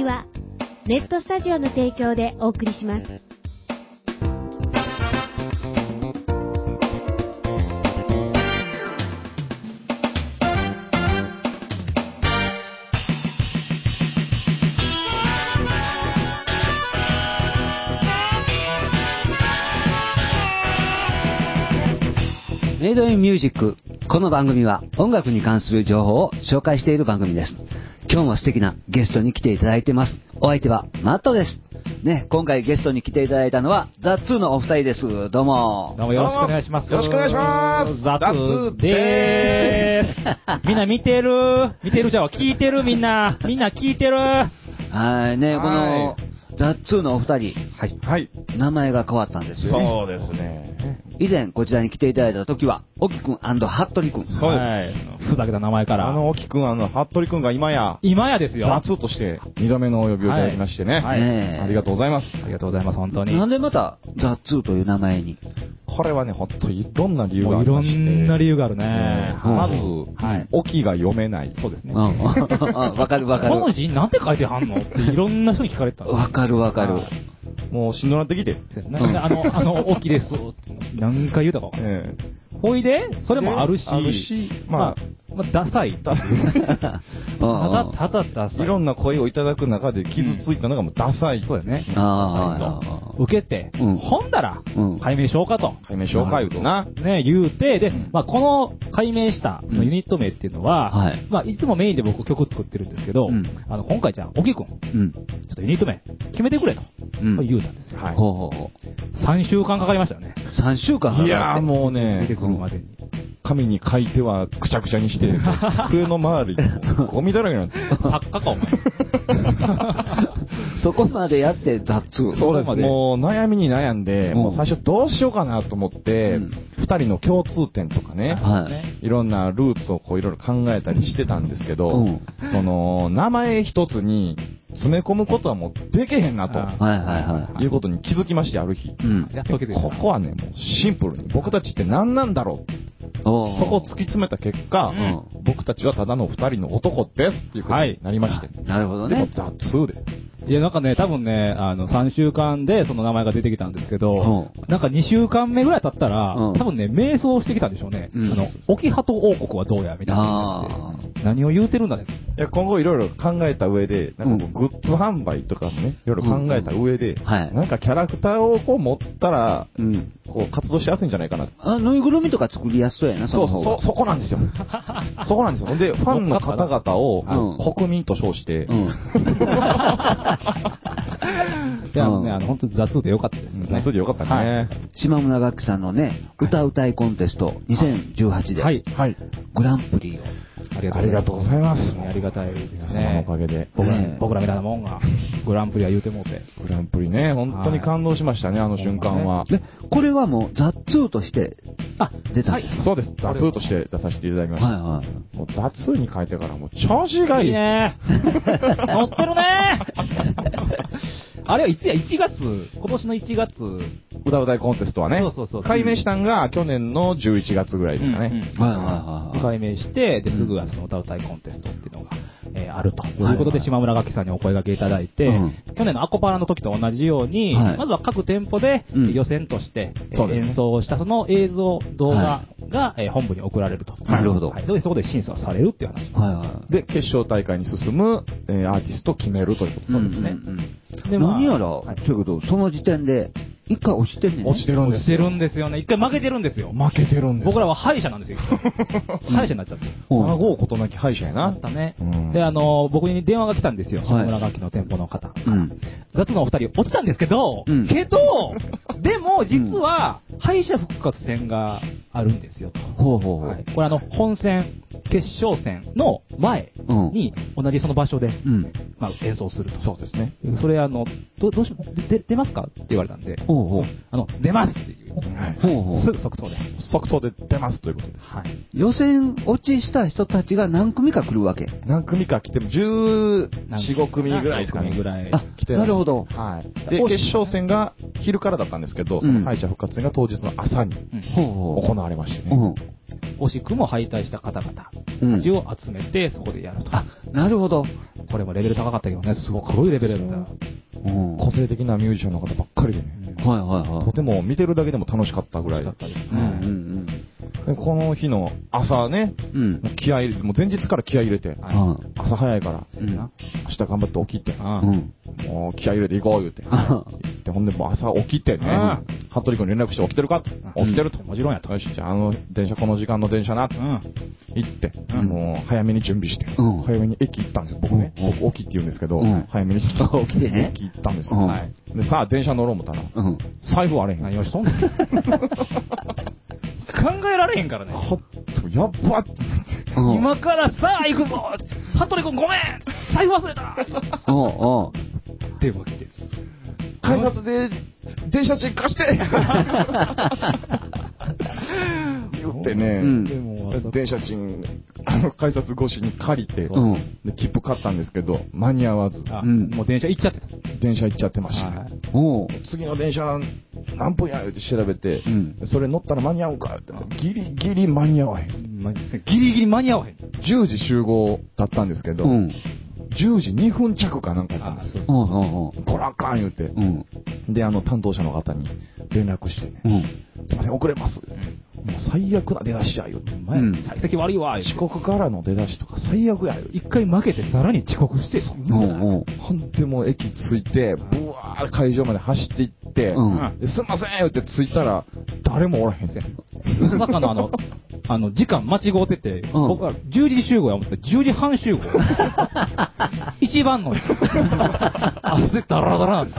組はネットスタジオの提供でお送りします。 メイドインミュージック。この番組は音楽に関する情報を紹介している番組です。今日も素敵なゲストに来ていただいてます。お相手はマットです。ね、今回ゲストに来ていただいたのはザ・ツーのお二人です。どうも。 どうもよろしくお願いします。 よろしくお願いします。 ザ・ツーでーす。みんな見てるじゃあ聞いてるみんな聞いてる。 はいね、このザ・ツーのお二人、 はい。 名前が変わったんですよね。 そうですね。 以前こちらに来ていただいた時は、オキ君&ハットリ君。 そうです。 はい。ふざけた名前から。 オキ君、服部君が今やですよ。 ザ・ツーとして2度目のお呼びをいただきましてね。 はい。 ありがとうございます。 ありがとうございます、本当に。 なんでまたザ・ツーという名前に？ これはね、ほんといろんな理由がありまして。 いろんな理由があるね。 まず、 はい。 オキが読めない。 そうですね。 わかる。 この字なんて書いてはんのっていろんな人に聞かれてた。 わかる。 もうしんどなってきて。 オキです。何回言うたか。ほいで、それもあるし、まあ、ダサい。ただダサい。 いろんな声をいただく中で傷ついたのがもうダサい。 そうですね。受けて、ほんだら、解明しようかと。 解明しようか言うとな。 ね、言うて、で、この解明したユニット名っていうのは、いつもメインで僕曲作ってるんですけど、今回じゃあ、オキ君、ちょっとユニット名決めてくれと、言うたんですよ。3週間かかりましたよね。 3週間かかって。 いやーもうね、 出てくるまでに。 紙に書いてはくちゃくちゃにして、机の周り、ゴミだらけになって。 作家か、お前。 そこまでやってザ・ツー。 そうです。もう悩みに悩んで、もう最初どうしようかなと思って、二人の共通点とかね、いろんなルーツをこういろいろ考えたりしてたんですけど、その、名前一つに詰め込むことはもうできへんなと、いうことに気づきまして、ある日。ここはね、もうシンプルに僕たちって何なんだろう。そこを突き詰めた結果、僕たちはただの二人の男ですっていうことになりまして。 なるほどね。 でもザ・ツーで。 いや、なんかね、多分ね、3週間でその名前が出てきたんですけど、なんか2週間目ぐらい経ったら、多分ね、迷走してきたんでしょうね。沖鳩王国はどうやみたいな感じで。何を言うてるんだね。 いや、今後いろいろ考えた上で、なんかこうグッズ販売とかもね、いろいろ考えた上で、なんかキャラクターをこう持ったら、こう活動しやすいんじゃないかな。 ぬいぐるみとか作りやすそうやな、 そこなんですよ。そこなんですよ。で、ファンの方々を国民と称して、 いや、本当に雑でよかったですね。 雑でよかったね。 島村楽器さんのね、歌うたいコンテスト2018で、グランプリを。 ありがとうございます。 ありがたいですね。 皆様のおかげで。 僕らみたいなもんが、グランプリは言うてもうて。 グランプリね、本当に感動しましたね、あの瞬間は。 これはもう、ザ・ツーとして出たんですか？ そうです。ザ・ツーとして出させていただきました。もうザ・ツーに書いてからもう調子がいい。 いいね乗ってるねあれはいつや、1月、今年の1月。 歌うたいコンテストはね。 そう。 解明したんが去年の11月ぐらいですかね。 解明して、で、すぐはその歌うたいコンテストっていうのが、あるということで、島村楽器さんにお声掛けいただいて、去年のアコパラの時と同じように、まずは各店舗で予選として演奏したその映像、動画が本部に送られると。 なるほど。 で、そこで審査されるっていう話。 で、決勝大会に進むアーティストを決めるということですね。 で、何やら、そういうこと、その時点で、一回落ちてんねん。 落ちてるんです。 落ちてるんですよね。一回負けてるんですよ。 負けてるんです。 僕らは敗者なんですよ。敗者になっちゃって。 孫をことなき敗者やな。 あったね。で、僕に電話が来たんですよ。島村楽器の店舗の方。雑のお二人落ちたんですけど、でも実は敗者復活戦があるんですよと。これ本戦、決勝戦の前に同じその場所で演奏すると。 そうですね。 それどうしよう、出ますかって言われたんで、出ますっていう。すぐ即答で。 即答で出ますということで。 予選落ちした人たちが何組か来るわけ。 何組か来ても14、5組ぐらいですかね。来てなるほど。 で、決勝戦が昼からだったんですけど、その敗者復活戦が当日の朝に行われましてね。 惜しくも敗退した方々たちを集めて、そこでやると。 なるほど。 これもレベル高かったけどね、すごいレベルだった。 個性的なミュージシャンの方ばっかりでね。とても見てるだけでも楽しかったぐらいだったです。この日の朝ね、気合い入れて、もう前日から気合い入れて、朝早いから、明日頑張って起きて、もう気合い入れて行こう言うて。ほんでもう朝起きてね、服部君に連絡して起きてるかって。起きてると。 もちろんやと。 よし、じゃあ電車この時間の電車なって。行って、もう早めに準備して、早めに駅行ったんですよ、僕ね。僕起きって言うんですけど、早めに起きてね。駅行ったんですよ。で、さあ電車乗ろう思ったら、財布あれへん。 何をしとんの考えられへんからね。 やっば今からさあ行くぞ服部君ごめん財布忘れた電話来て。 改札で電車賃貸して言ってね、電車賃、改札越しに借りて、で切符買ったんですけど、間に合わず。 もう電車行っちゃってた。 電車行っちゃってましたね。次の電車何分や言うて調べて、それ乗ったら間に合うかって、ギリギリ間に合わへん。 ギリギリ間に合わへん。 10時集合だったんですけど、10時2分着かなんかやったんですよ。こらあかん言うて。で、担当者の方に連絡してね、すいません、遅れます。もう最悪な出だしや言うて。 幸先悪いわ。 遅刻からの出だしとか最悪や言うて。 一回負けてさらに遅刻して。 ほんでもう駅着いて、ブワー会場まで走って行って、すいません言うて着いたら、誰もおらへんせん。 まさかの時間間違うてて、僕は10時集合や思ったら10時半集合。一番の。汗だらだら。って。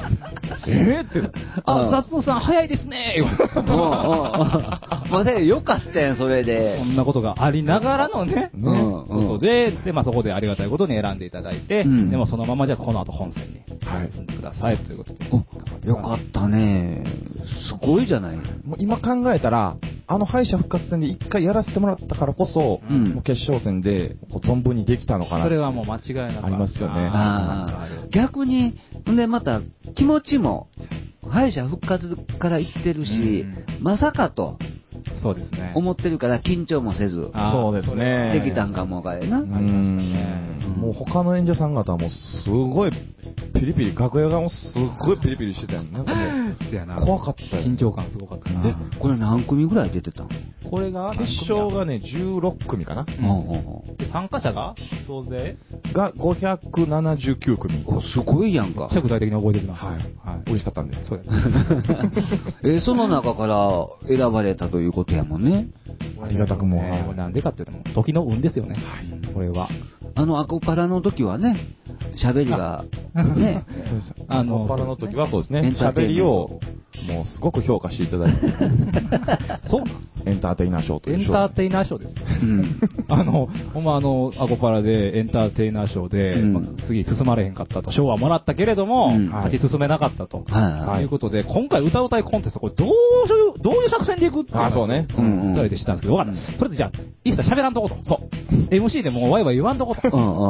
雑さん早いですねまあよかったやん、それで。 そんなことがありながらのね、ことで、そこでありがたいことに選んでいただいて、でもそのままじゃあこの後本戦に進んでくださいということで。 よかったね。すごいじゃない。 今考えたら、敗者復活戦で一回やらせてもらったからこそ、もう決勝戦で存分にできたのかな。 それはもう間違いなくありますよね。 逆に、でまた気持ちも敗者復活から言ってるし、まさかと。 そうですね。 思ってるから緊張もせず。 そうですね。 できたんかもかいな。 もう他の演者さん方もすごいピリピリ、楽屋がもすごいピリピリしてたよ。なんかもう怖かったよ。 緊張感すごかったな。 これ何組ぐらい出てたの？ これが決勝がね、16組かな。 で、参加者が総勢が579組。 すごいやんか。 具体的に覚えてるな。 はい。美味しかったんで。 そうや。 その中から選ばれたということやもんね。 ありがたくも。 なんでかっていうと、時の運ですよね。これは。 アコパラの時はね、喋りが、ね。 アコパラの時はそうですね。喋りを、もうすごく評価していただいて。 そうエンターテイナー賞という賞。エンターテイナー賞です。ほんまアコパラでエンターテイナー賞で、次進まれへんかったと。賞はもらったけれども、立ち進めなかったと。いうことで、今回歌うたいコンテスト、これどういう作戦でいくっていう。 そうね。 二人で知ったんですけど、わかった。それでじゃあ、一切喋らんとこと。そう。MC でもうワイワイ言わんとこと。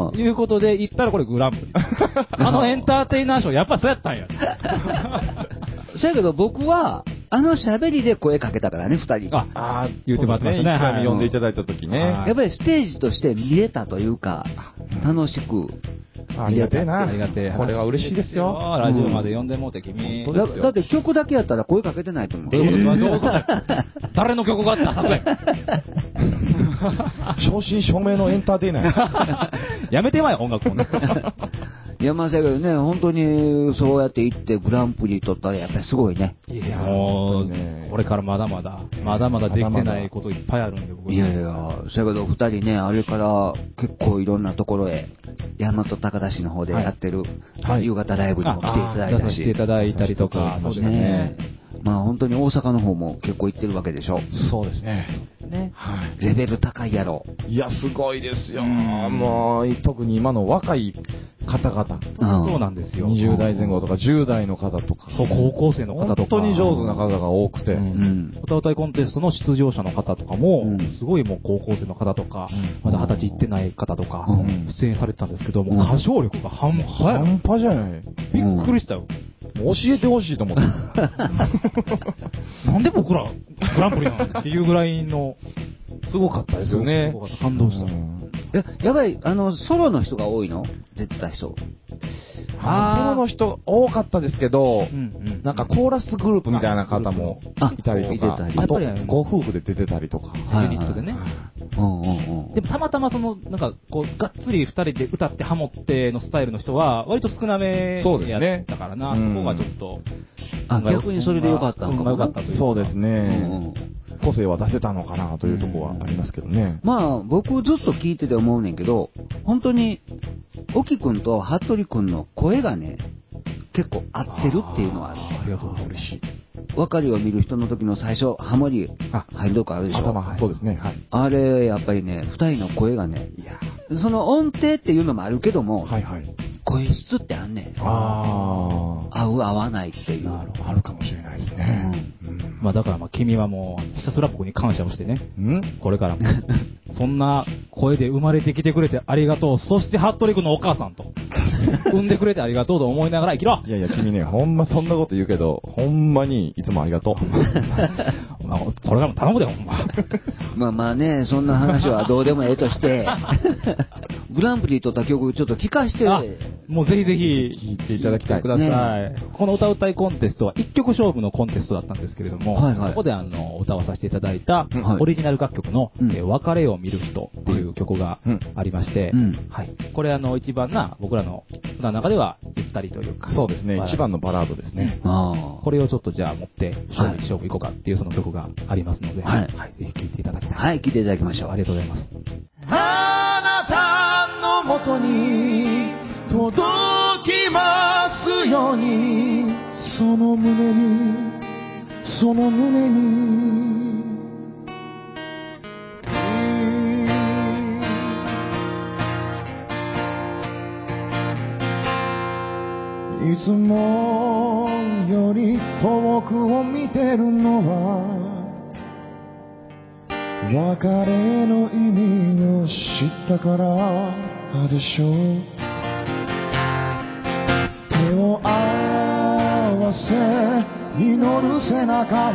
いうことで、言ったらこれグランプリ。エンターテイナー賞、やっぱそうやったんや。 そやけど僕は、喋りで声かけたからね、二人。 言ってもらってましたね。 一回呼んでいただいた時ね。 やっぱりステージとして見れたというか、楽しく。 ありがてえな。 ありがてえ。 これは嬉しいですよ。 ラジオまで呼んでもうて君。 だって曲だけやったら声かけてないと思う。 誰の曲があったさ正真正銘のエンターテイナー。 やめてまえ、音楽もね。 いや、まあ、だけどね、本当にそうやって行ってグランプリ取ったらやっぱりすごいね。 いや、もう、これからまだまだできてないこといっぱいあるんで、僕。 いや、そやけど二人ね、あれから結構いろんなところへ、大和高田市の方でやってる、夕方ライブにも来ていただいたし。 来ていただいたりとか、 そうですね。まあ本当に大阪の方も結構行ってるわけでしょ。 そうですね。 レベル高いやろ。 いや、すごいですよ。もう、特に今の若い方々。 そうなんですよ。 20代前後とか10代の方とか。 そう、高校生の方とか。 本当に上手な方が多くて。 歌うたいコンテストの出場者の方とかも、すごいもう高校生の方とか、まだ20歳行ってない方とか、出演されてたんですけども、歌唱力が半端じゃない。 びっくりしたよ。 教えてほしいと思って。 なんで僕らグランプリなのっていうぐらいのすごかったですよね。 すごかった。感動した。 やばい、ソロの人が多いの出てた人。 ソロの人多かったですけど、なんかコーラスグループみたいな方もいたりとか、あとご夫婦で出てたりとか、 ユニットでね。でもたまたまなんかこう、がっつり二人で歌ってハモってのスタイルの人は、割と少なめやったからな、そこがちょっと。 逆にそれでよかったのかも。 よかったというか。 そうですね。個性は出せたのかなというところはありますけどね。 まあ、僕ずっと聞いてて思うねんけど、本当に、沖くんと服部くんの声がね、結構合ってるっていうのはありがとうございます。嬉しい。 別れを見る人の時の最初、ハモリ入るとこあるでしょ。 頭、そうですね。はい。 あれ、やっぱりね、二人の声がね、その音程っていうのもあるけども、声質ってあんねん。合う合わないっていう。 あるかもしれないですね。 まあだから君はもう、ひたすら僕に感謝をしてね。これからも。そんな声で生まれてきてくれてありがとう。そして服部君のお母さんと。産んでくれてありがとうと思いながら生きろ。 いやいや、君ね、ほんまそんなこと言うけど、ほんまにいつもありがとう。 まあ、これからも頼むで、ほんま。 まあまあね、そんな話はどうでもええとして、グランプリ取った曲ちょっと聞かして。 もうぜひぜひ聞いていただきたい。 ください。この歌うたいコンテストは一曲勝負のコンテストだったんですけれども、ここで歌わさせていただいたオリジナル楽曲の別れを見る人っていう曲がありまして、これ一番僕らの歌の中ではゆったりというか。 そうですね、一番のバラードですね。 これをちょっとじゃあ持って勝負いこうかっていうその曲がありますので、ぜひ聴いていただきたい。 はい、聴いていただきましょう。 ありがとうございます。 あなたのもとに届きますように、その胸にその胸にいつもより遠くを見てるのは別れの意味を知ったからでしょう。手を合わせ祈る背中を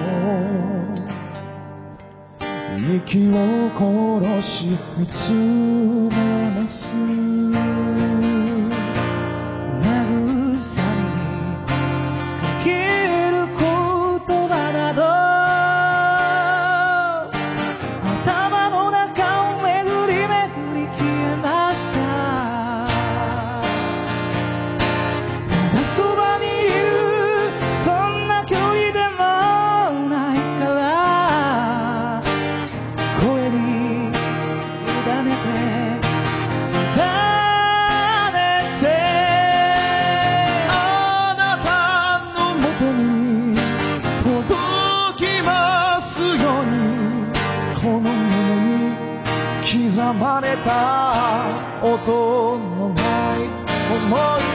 息を殺し見つめます。音のない想いを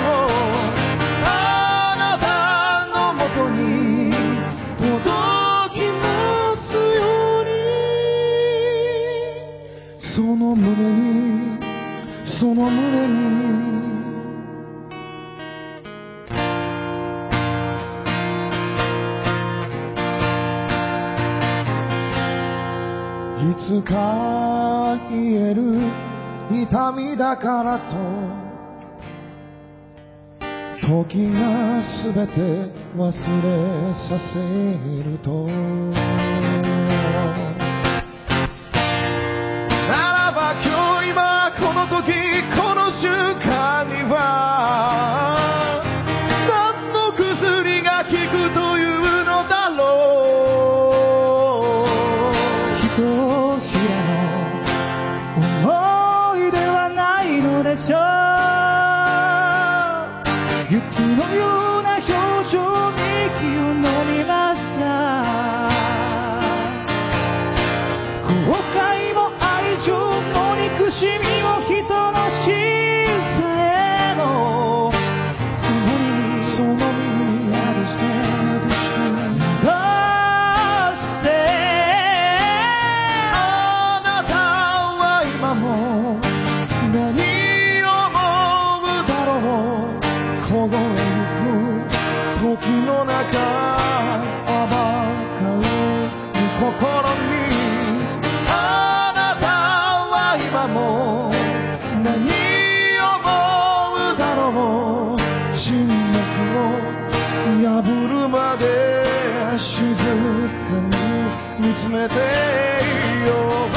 あなたのもとに届きますように、その胸にその胸にいつか言える痛みだからと時がすべて忘れさせると、ならば今日今この時この瞬間には何の薬が効くというのだろう。人知れの思い出はないのでしょう。雪のような表情に息を飲みました。 静かに見つめていよう。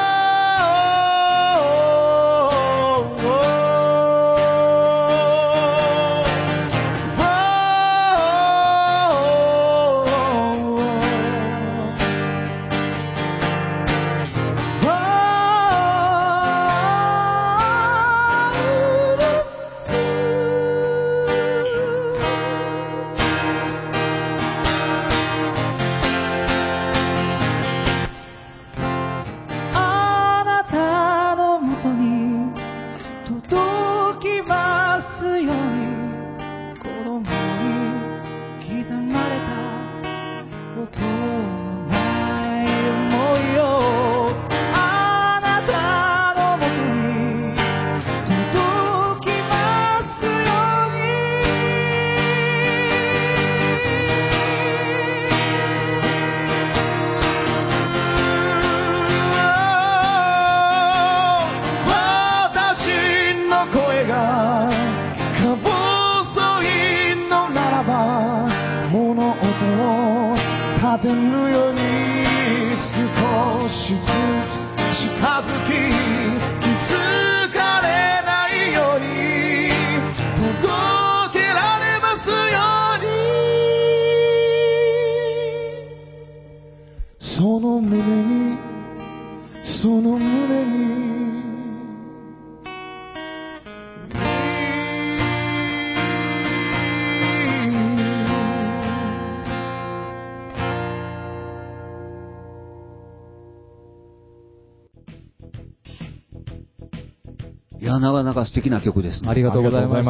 立てぬように少しずつ近づき気づかれないように届けられますようにその胸にその胸にいや、なかなか素敵な曲ですね。 ありがとうございました。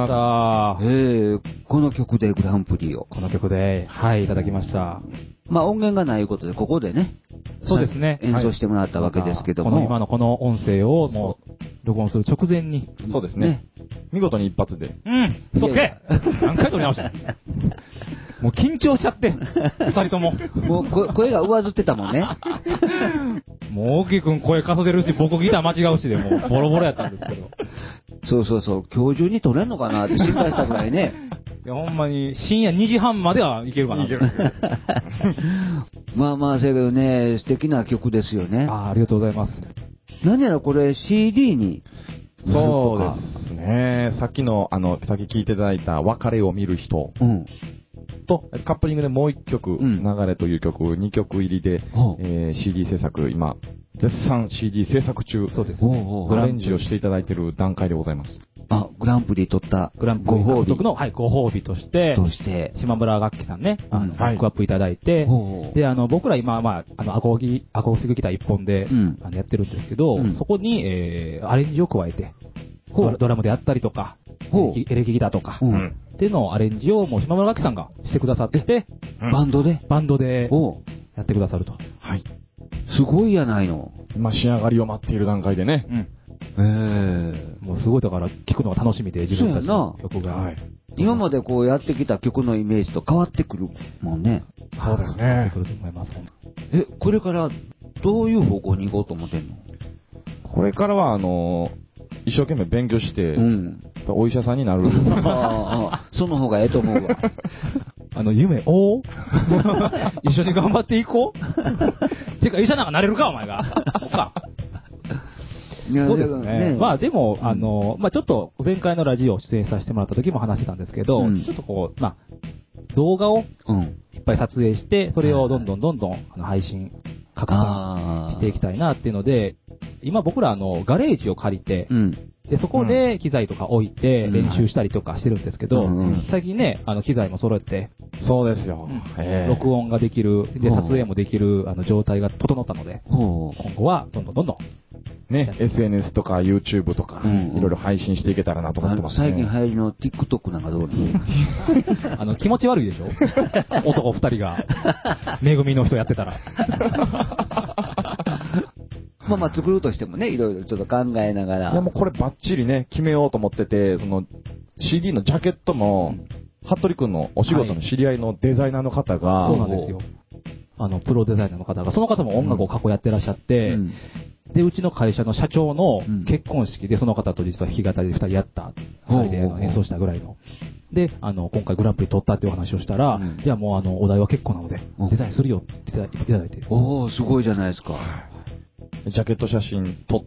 この曲でグランプリを。 この曲で、はい、いただきました。 まあ音源がないことで、ここでね。 そうですね。 演奏してもらったわけですけども。 今のこの音声をもう、録音する直前に。 そうですね。見事に一発で。 嘘つけ何回撮り直したもう緊張しちゃって、二人とも。 もう声が上ずってたもんね。 もう、大木くん声かそでるし、僕ギター間違うしで、もうボロボロやったんですけど。 そうそうそう、今日中に撮れんのかなって心配したぐらいね。 いや、ほんまに、深夜2時半まではいけるかな。いける。 まあまあ、せやけどね、素敵な曲ですよね。 ありがとうございます。 何やらこれ CD に。 そうですね。さっき聞いていただいた別れを見る人。と、カップリングでもう一曲、流れという曲、2曲入りで、CD 制作、今、絶賛 CD 制作中、そうですね。アレンジをしていただいている段階でございます。 グランプリ取った、 グランプリ獲得の、ご褒美として、島村楽器さんね、バックアップいただいて、で、僕ら今、アコースティックギター一本で、やってるんですけど、そこに、アレンジを加えて、ドラムであったりとか、エレキギターとか、っていうのをアレンジをもう島村楽器さんがしてくださって、 バンドでやってくださると。 はい。 すごいやないの。 今仕上がりを待っている段階でね。 もうすごいだから聴くのが楽しみで、自分たちの曲が。 今までこうやってきた曲のイメージと変わってくるもんね。 そうですね。 変わってくると思います。 これからどういう方向に行こうと思ってんの？ これからは一生懸命勉強して、お医者さんになる。 その方がええと思うわ。 夢、一緒に頑張っていこうてか、医者なんかなれるか、お前が。そうですね。まあでも、ちょっと前回のラジオ出演させてもらった時も話してたんですけど、ちょっとこう、動画をいっぱい撮影して、それをどんどん配信、拡散していきたいなっていうので、今僕らガレージを借りて、で、そこで機材とか置いて練習したりとかしてるんですけど、最近ね、機材も揃えて、 そうですよ。 録音ができる、で、撮影もできる状態が整ったので、今後はどんどんね、SNS とか YouTube とか、いろいろ配信していけたらなと思ってますね。 最近流行りの TikTok なんかどうなの気持ち悪いでしょ男二人が、めぐみの人やってたら。 まあ作るとしてもね、いろいろちょっと考えながら。 いやもうこれバッチリね、決めようと思ってて、CD のジャケットも、服部くんのお仕事の知り合いのデザイナーの方が、 そうなんですよ。プロデザイナーの方が、その方も音楽を過去やってらっしゃって、で、うちの会社の社長の結婚式で、その方と実は弾き語りで二人やった、二人で演奏したぐらいので、今回グランプリ取ったっていう話をしたら、じゃあもうお題は結構なので、デザインするよって言っていただいて。 おー、すごいじゃないですか。 ジャケット写真撮って、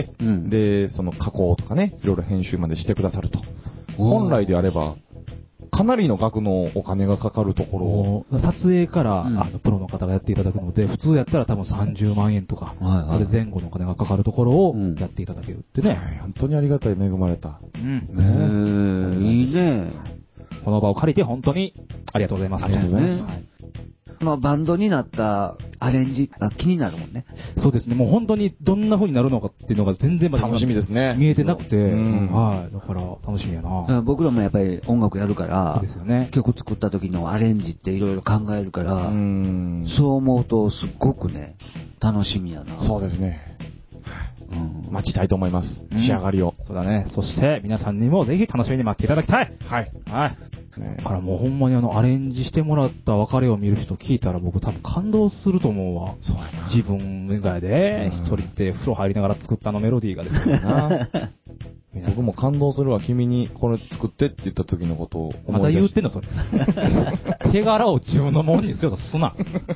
で、その加工とかね、いろいろ編集までしてくださると。本来であれば、かなりの額のお金がかかるところを。 撮影から、プロの方がやっていただくので、普通やったら多分30万円とか、それ前後のお金がかかるところをやっていただけるってね。 本当にありがたい、恵まれた。 いいね。 この場を借りて本当にありがとうございます。 ありがとうございます。 まあ、バンドになったアレンジが気になるもんね。 そうですね。もう本当にどんな風になるのかっていうのが全然まだ楽しみですね。 見えてなくて、はい。だから楽しみやな。 僕らもやっぱり音楽やるから、 そうですよね。 曲作った時のアレンジっていろいろ考えるから、そう思うとすっごくね、楽しみやな。 そうですね。待ちたいと思います。仕上がりを。 そうだね。そして皆さんにもぜひ楽しみに待っていただきたい。 はい。 はい。だからもうほんまにアレンジしてもらった別れを見る人聞いたら僕多分感動すると思うわ。 そうやな。 自分以外で一人で風呂入りながら作ったメロディーがですよな。 僕も感動するわ。君にこれ作ってって言った時のことをまた言ってんのそれ。手柄を自分のものにしようとすな。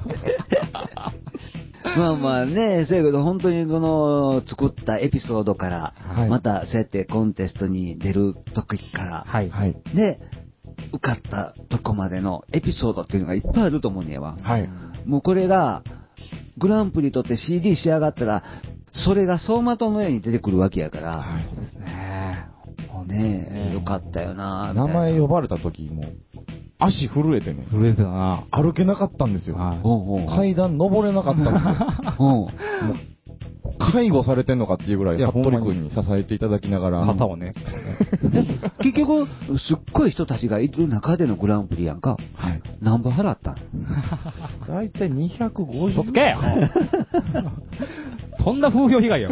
まあまあね、そうやけど本当にこの作ったエピソードから、またそうやってコンテストに出る時から、で、受かったとこまでのエピソードっていうのがいっぱいあると思うんやわ。もうこれが、グランプリ取って CD 仕上がったら、それが走馬灯のように出てくるわけやから。 そうですね。 ねえ、よかったよな。 名前呼ばれた時も、足震えてね。 震えてたな。 歩けなかったんですよ。階段登れなかったんですよ。介護されてんのかっていうぐらい、服部君に支えていただきながら。 肩をね。 結局、すっごい人たちがいる中でのグランプリやんか。何本払ったの？ だいたい250。 嘘つけよそんな風評被害よ。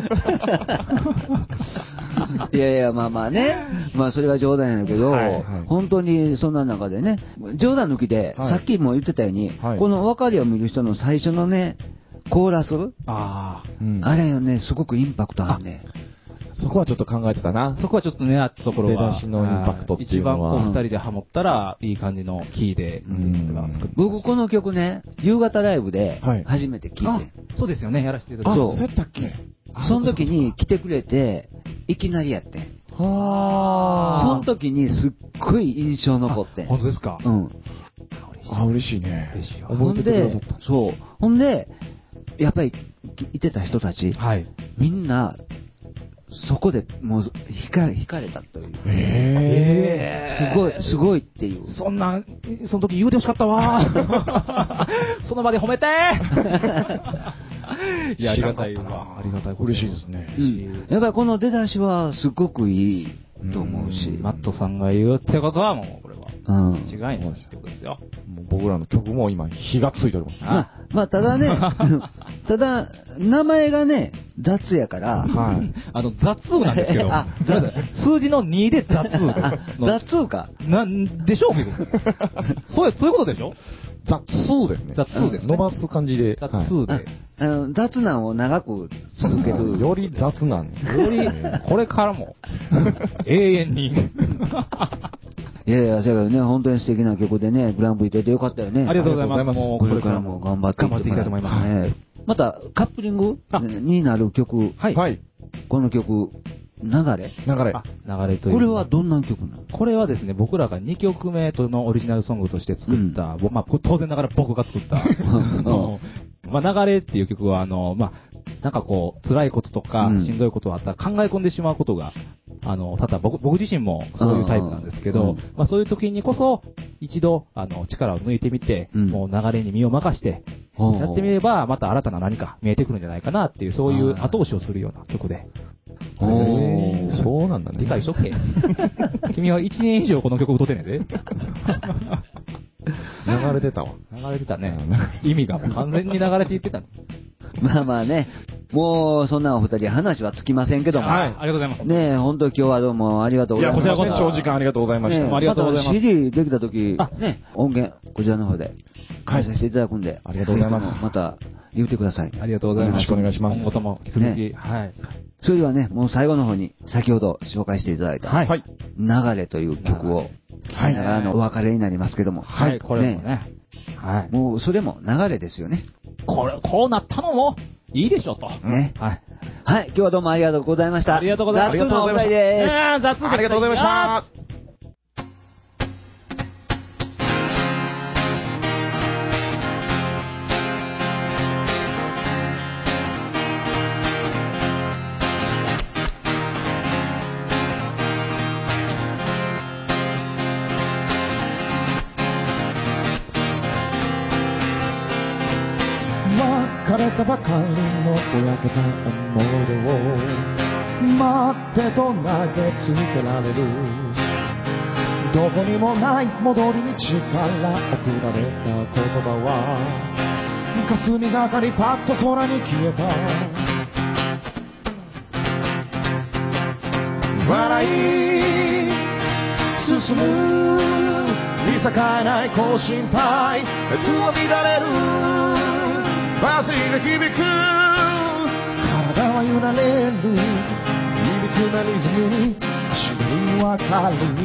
いやいや、まあまあね。まあそれは冗談やけど、本当にそんな中でね、冗談抜きで、さっきも言ってたように、この別れを見る人の最初のね、コーラスあれよね、すごくインパクトあるね。 そこはちょっと考えてたな。 そこはちょっとね、あったところが。 出だしのインパクトっていうのは。 一番二人でハモったら、いい感じのキーで、 僕この曲ね、夕方ライブで初めて聴いて。 そうですよね、やらせていただいて。 そうやったっけ？ その時に来てくれて、いきなりやってん。その時にすっごい印象残って。 本当ですか？ 嬉しいね。 ほんで、そう。ほんで、やっぱり、いてた人たち、みんな、そこでもう惹かれたという。すごいっていう。 その時言うてほしかったわ。その場で褒めていや、ありがたいわ。ありがたい。 嬉しいですね。 やっぱりこの出だしはすごくいいと思うし。 マットさんが言うってことはもう、これは。違いないってことですよ。 僕らの曲も今、火がついてるもん。 まあ、ただね、名前がね、雑やから。 雑なんですけど。数字の2で雑。 雑か。 なんでしょうけど。そういうことでしょ？ 雑ですね。 雑ですね。 伸ばす感じで。 雑で。雑談を長く続ける。 より雑なん。 より、これからも、永遠に。 いやいや、だからね、本当に素敵な曲でね、グランプリ出てよかったよね。 ありがとうございます。 これからも頑張っていきたいと思いますね。また、カップリングになる曲。この曲、流れという。 これはどんな曲なの？ これはですね、僕らが2曲目のオリジナルソングとして作った、当然ながら僕が作った、流れっていう曲は、なんかこう、辛いこととか、しんどいことがあったら考え込んでしまうことが、多々僕自身もそういうタイプなんですけど、そういう時にこそ、一度、力を抜いてみて、もう流れに身を任して、やってみれば、また新たな何か見えてくるんじゃないかなっていう、そういう後押しをするような曲で。 そうなんだね。 理解しとけ。君は1年以上この曲歌ってんねんで。 流れてたわ。 流れてたね。意味がもう完全に流れていってた。 まあまあね、もうそんなお二人話はつきませんけども。 ありがとうございます。 ねえ、本当今日はどうもありがとうございます。 いや、こちらこそ長時間ありがとうございました。 ありがとうございます。 CD できた時、ね、音源、こちらの方で開催していただくんで。 ありがとうございます。 また言ってください。 ありがとうございます。 よろしくお願いします。 今後とも引き続き、はい。 それではね、もう最後の方に先ほど紹介していただいた、流れという曲を聴いながらお別れになりますけども。 はい、これもね。 はい。もう、それも流れですよね。 こうなったのも、いいでしょ、と。 ね。はい。はい、今日はどうもありがとうございました。 ありがとうございました。 雑のお二人です。 雑です。 ありがとうございました。 枯れたばかりのぼやけた思い出を待ってと投げつけられるどこにもない戻り道から送られた言葉は霞がかりパッと空に消えた笑い進む見境ない更新帯熱を乱れるバスが響く体は揺られるいびつなリズムに白い明かり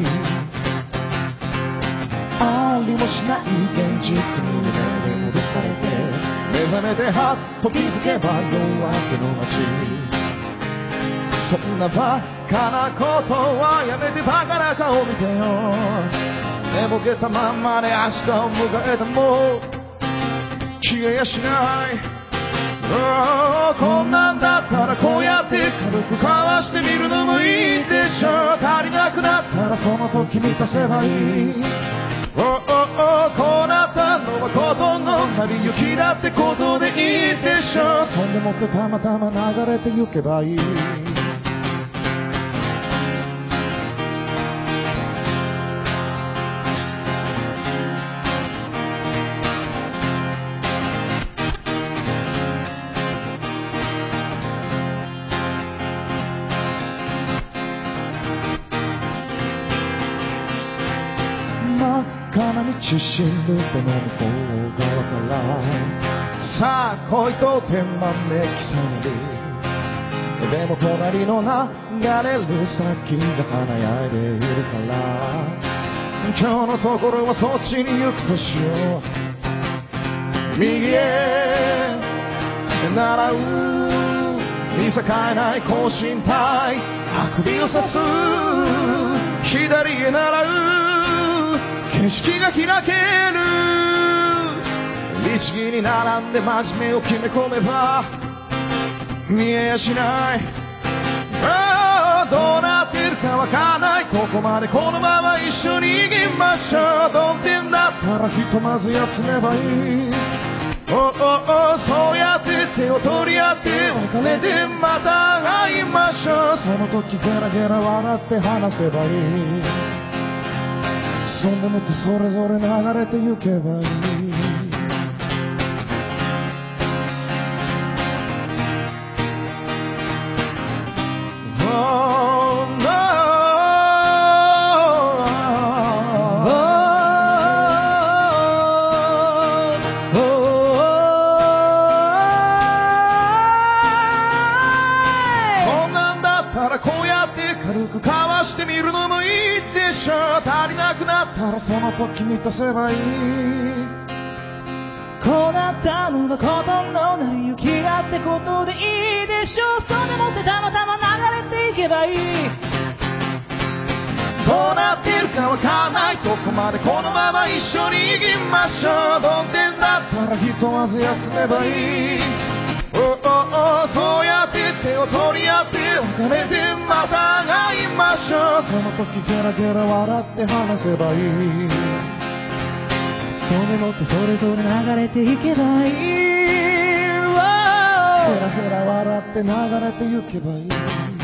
ありもしない現実に夢で戻されて目覚めてはっと気づけば夜明けの街そんなバカなことはやめてバカな顔見てよ寝ぼけたまんまで明日を迎えたもう消えやしないこんなんだったらこうやって軽くかわしてみるのもいいでしょ足りなくなったらその時満たせばいいこうなったのはことの成り行きだってことでいいでしょそんでもってたまたま流れてゆけばいい道しるべの向こう側からさあ恋と手招きされるでも隣の流れる先が華やいでいるから今日のところはそっちに行くとしよう右へ習う見境ない更新帯あくびを刺す左へ習う景色が開ける律儀に並んで真面目を決め込めば見えやしないどうなってるかわからないここまでこのまま一緒に行きましょう曇天だったらひとまず休めばいいそうやって手を取り合って別れてまた会いましょうその時ゲラゲラ笑って話せばいいそんでもってそれぞれ流れてゆけばいいこんなんだったらこうやって軽くかわしてみるのもいいでしょ足りなくなったらその時満たせばいいこうなったのがことの成り行きだってことでいいでしょうそうでもってたまたま流れていけばいいどうなってるかわからないどこまでこのまま一緒に行きましょう曇天だったらひとまず休めばいいそうやって手を取り合って別れてまた会いましょうその時ゲラゲラ笑って話せばいいそうでもってそれぞれ流れていけばいいヘラヘラ笑って流れてゆけばいい